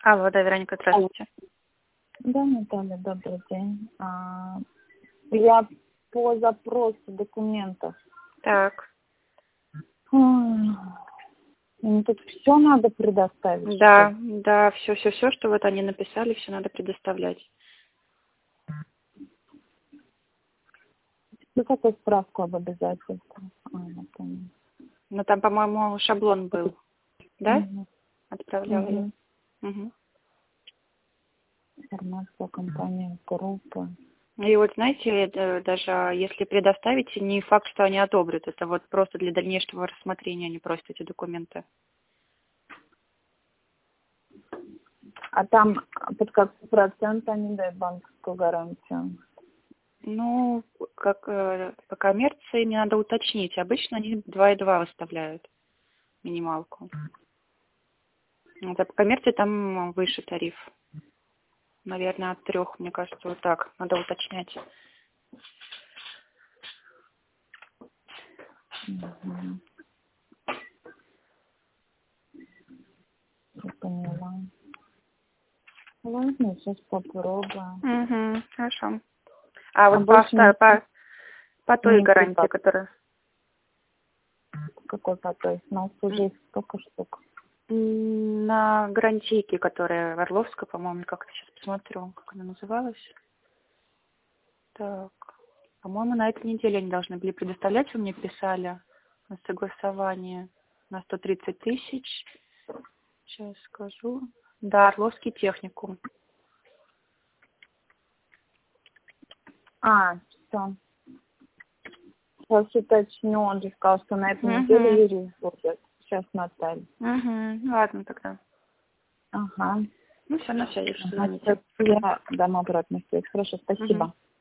Алло, да, Вероника, Алло. здравствуйте. Да, Наталья, добрый день. Я по запросу документов. Так, Мне тут все надо предоставить, что да, ли? да, все, что вот они написали, все надо предоставлять. Ну, какую справку об обязательствах? Я поняла. Ну, там, по-моему, шаблон был, да? Мгм. Отправляла я. Мгм. Угу. Информация о компании, группы. И вот, знаете, даже если предоставите, не факт, что они одобрят. Это вот просто для дальнейшего рассмотрения они просят эти документы. А там под какой процент они дают банковскую гарантию? Ну, как по коммерции мне надо уточнить. Обычно они 2,2 выставляют минималку. Вот, а по коммерции там выше тариф. Наверное, от 3, мне кажется, вот так. Надо уточнять. Мгм. Я поняла. Ладно, сейчас попробую. Угу, хорошо. А А вот по, больше по той гарантии, никак. которая Какой поток? У нас уже есть столько штук. на гарантийке, которая в Орловской, по-моему, как-то сейчас посмотрю, как она называлась. Так, по-моему, на этой неделе они должны были предоставлять, вы мне писали на согласование на 130 тысяч. Сейчас скажу. Да, Орловский техникум. Все. Сейчас уточню, он же сказал, что на этой Угу. неделе юрист будет. Сейчас Наталья. Угу. Ладно тогда. Ага. Ну все, на связи, Ага. звоните. Я дам обратную связь. Хорошо, Угу. спасибо.